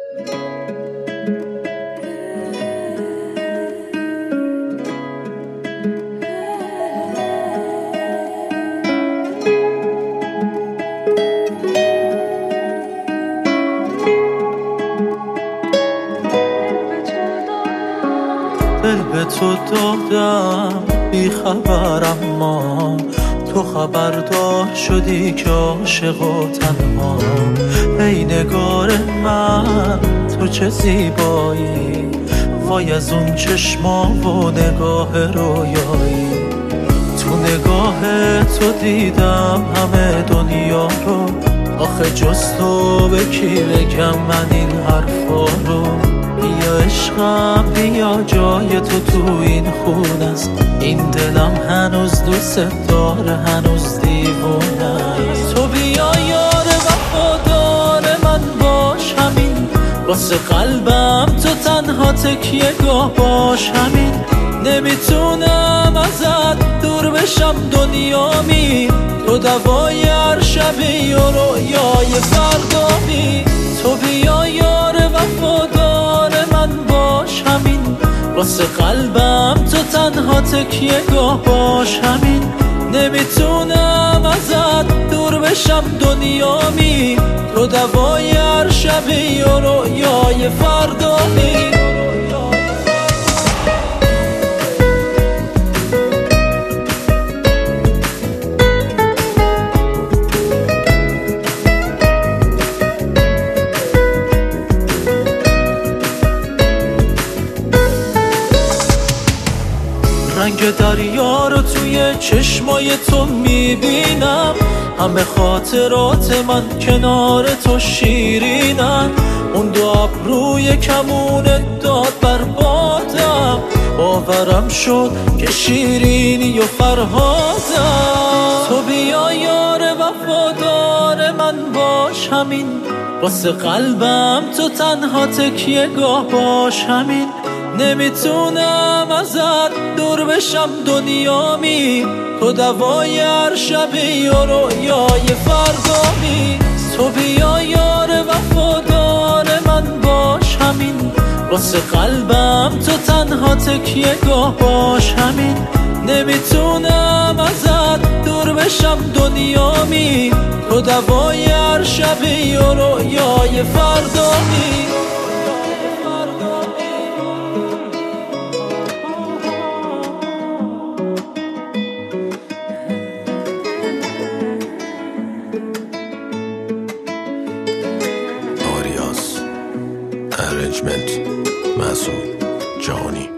دل به تو دادم بی خبر، اما تو خبردار شدی که عاشق و تنها. ای نگار من تو چه زیبایی، وای از اون چشما و نگاه رویایی. تو نگاه تو دیدم همه دنیا رو، آخه جز تو به کی بگم من این حرفا رو. بیا عشقم بیا، جای تو این خون است، این دلم هنوز دوست داره، هنوز دیوونه است. تو بیا یار وفادار من باش، همین واسه قلبم تو تنها تکیه گاه باش. همین نمیتونم ازت دور بشم، دنیامی تو دوای هر شبی و رویای فردامی. تو بیا یار وفادار من باش، همین واسه قلبم تو تنها تکیه گاه باش. همین نمیتونم ازت دور بشم، دنیامی تو دوای هر شبی و رویای فردامی. رنگ دریا رو توی چشمای تو میبینم، همه خاطرات من کنار تو شیرینن. اون دو ابروی کمون داد بر بادم، باورم شد که شیرینی و فرهادم. تو بیا یار وفادار من باش، همین واسه قلبم تو تنها تکیه گاه باش. همین نمیتونم ازت دور بشم، دنیامی تو دوای هر شبی و رویای فردامی. تو بیا یار وفادار من باش، همین واسه قلبم تو تنها تکیه گاه باش. همین نمیتونم ازت دور بشم، دنیامی تو دوای هر شبی و رویای فردامی. Arrangements, Masood Johnny.